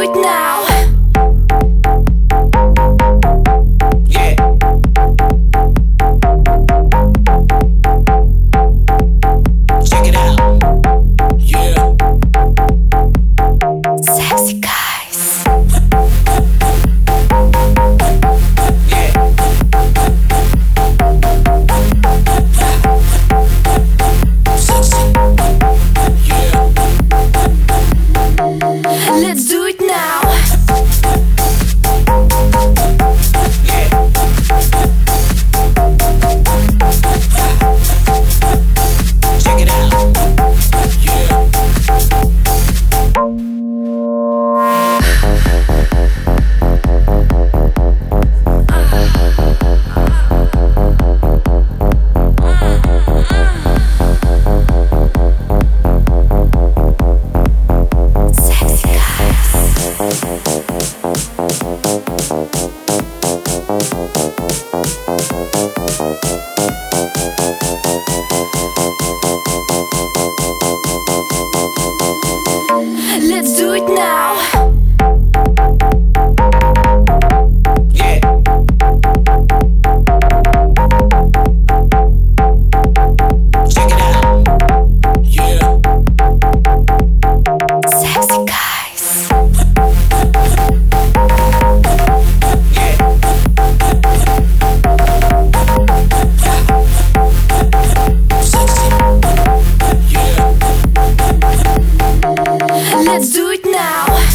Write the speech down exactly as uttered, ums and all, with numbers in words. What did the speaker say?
it now. Yeah. Check it out. Yeah. Sexy guys. Yeah. Sexy. Yeah. Let's do it now. Yeah. Check it out. Yeah. Sexy guys. Let's do it now. Yeah. Check it out. Yeah. Sexy guys. Yeah. Sexy. Yeah. Let's do it now.